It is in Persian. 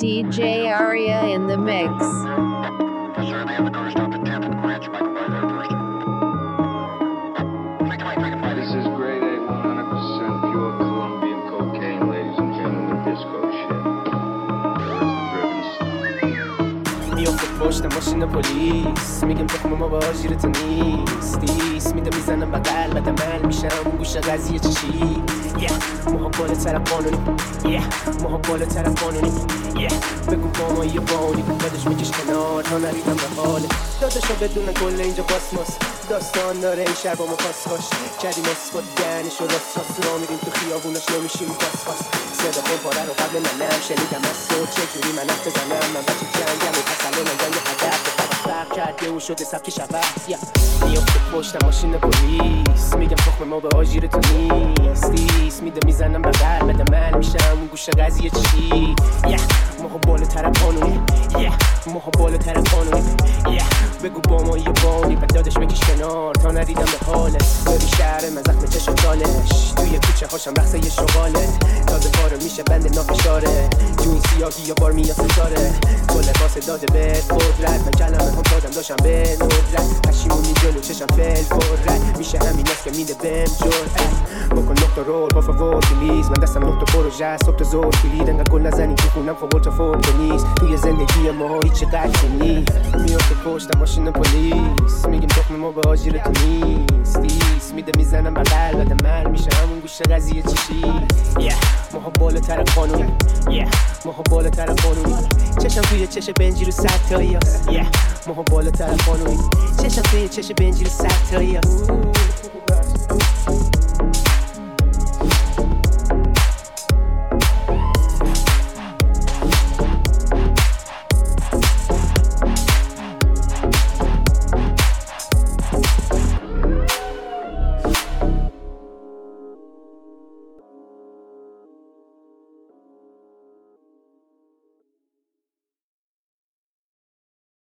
DJ Aria in the mix. This is grade A, 100% pure Colombian cocaine, ladies and gentlemen, disco shit. میافته پشت ماشین پلیس میگم تخم ما با آژیر تو نیست میده میزنم بغل بعد عمل میشم اون گوشه قضیه چی ماها بالاتر قانونی ماها بالاتر قانونی بگو با ما یه بانی بعدش میکش کنار تا نریدم به حاله داداشو بدون کل اینجا باسماس داستان داره این شهر با ما پاسپاش کردیم اسفاد دهنشو راست را میریم تو خیابونش نمیشیم پاسپاس صدا خون پاره رو قبل منم شنیدم از تو چجوری من حرف بزنم من بچه جنگم و پس الان جنگ هدف فرق کرده و شده سبک شبه میافته پشت ماشین پلیس میگم تخم ما به آژیر تو نیست میده میزنم بغل بعد عمل میشم اون گوشه قضیه چی ماها بالاتر قانونی ماها بالاتر قانونی بگو با ما یه بانی بعد دادش بکش کنار تا ندیدم به حاله ببین شهر من زخم چشم چالش توی کوچه هاشم رقصه یه شغاله تازه کارو میشه بند نافشاره تو این سیاهی یا بار میاد ستاره تو لباس داده به قدرت من کلمه هم دادم داشتم به ندرت پشیمونی جلو چشم فل فرد میشه همین است که میده بهم جرأت بکن نقطه رول با فور پلیز من دستم نقطه پروژه است صبح تا ظهر کلید انقدر گل نزنی تو خونم خب تا فورت نیست توی زندگی ما هیچ قدری نیست میافته پشت ماشین پلیس میگیم تخم ما به آژیر تو نیست میده میزنم بغل بعد عمل میشه همون گوشه قضیه چی ماها بالاتر قانونی ماها بالاتر قانونی چشم توی چش بنجی رو صد تایی هست ماها بالاتر قانونی چشم توی چش بنجی رو صد تایی هست